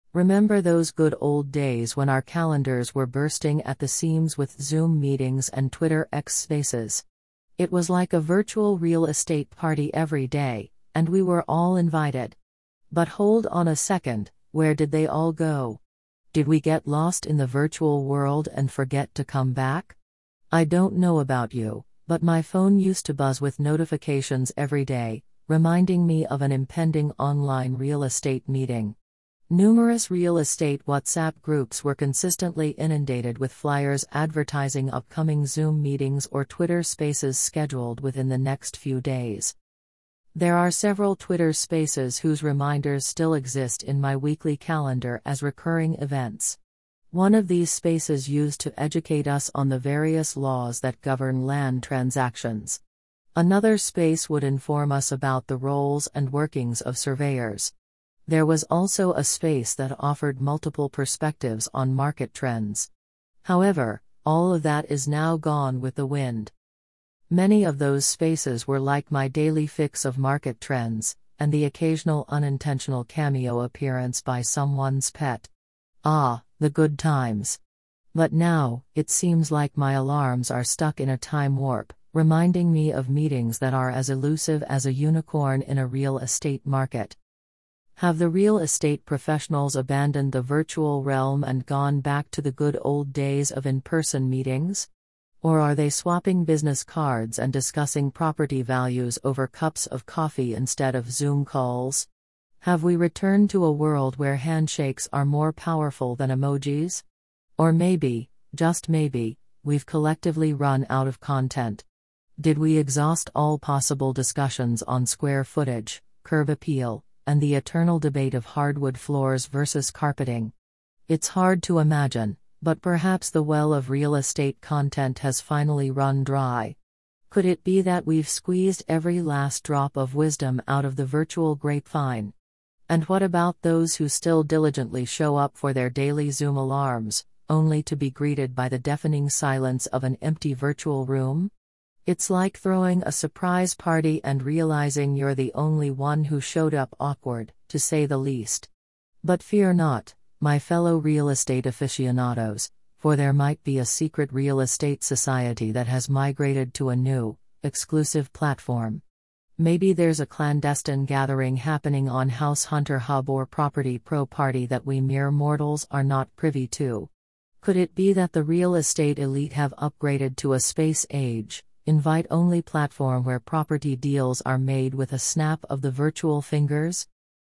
Remember those good old days when our calendars were bursting at the seams with Zoom meetings and Twitter X Spaces? It was like a virtual real estate party every day, and we were all invited. But hold on a second, where did they all go? Did we get lost in the virtual world and forget to come back? I don't know about you, but my phone used to buzz with notifications every day, reminding me of an impending online real estate meeting. Numerous real estate WhatsApp groups were consistently inundated with flyers advertising upcoming Zoom meetings or Twitter Spaces scheduled within the next few days. There are several Twitter Spaces whose reminders still exist in my weekly calendar as recurring events. One of these spaces used to educate us on the various laws that govern land transactions. Another space would inform us about the roles and workings of surveyors. There was also a space that offered multiple perspectives on market trends. However, all of that is now gone with the wind. Many of those spaces were like my daily fix of market trends, and the occasional unintentional cameo appearance by someone's pet. Ah, the good times. But now, it seems like my alarms are stuck in a time warp, reminding me of meetings that are as elusive as a unicorn in a real estate market. Have the real estate professionals abandoned the virtual realm and gone back to the good old days of in-person meetings? Or are they swapping business cards and discussing property values over cups of coffee instead of Zoom calls? Have we returned to a world where handshakes are more powerful than emojis? Or maybe, just maybe, we've collectively run out of content. Did we exhaust all possible discussions on square footage, curb appeal, and the eternal debate of hardwood floors versus carpeting? It's hard to imagine, but perhaps the well of real estate content has finally run dry. Could it be that we've squeezed every last drop of wisdom out of the virtual grapevine? And what about those who still diligently show up for their daily Zoom alarms, only to be greeted by the deafening silence of an empty virtual room? It's like throwing a surprise party and realizing you're the only one who showed up, awkward, to say the least. But fear not, my fellow real estate aficionados, for there might be a secret real estate society that has migrated to a new, exclusive platform. Maybe there's a clandestine gathering happening on House Hunter Hub or Property Pro Party that we mere mortals are not privy to. Could it be that the real estate elite have upgraded to a space age, invite-only platform where property deals are made with a snap of the virtual fingers?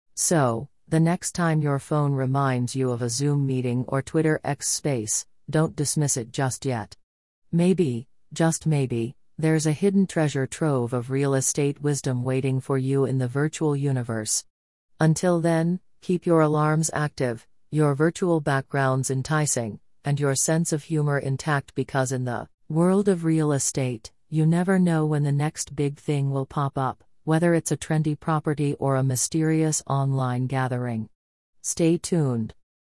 So, the next time your phone reminds you of a Zoom meeting or Twitter X space, don't dismiss it just yet. Maybe, just maybe, there's a hidden treasure trove of real estate wisdom waiting for you in the virtual universe. Until then, keep your alarms active, your virtual backgrounds enticing, and your sense of humor intact, because in the world of real estate, you never know when the next big thing will pop up, whether it's a trendy property or a mysterious online gathering. Stay tuned.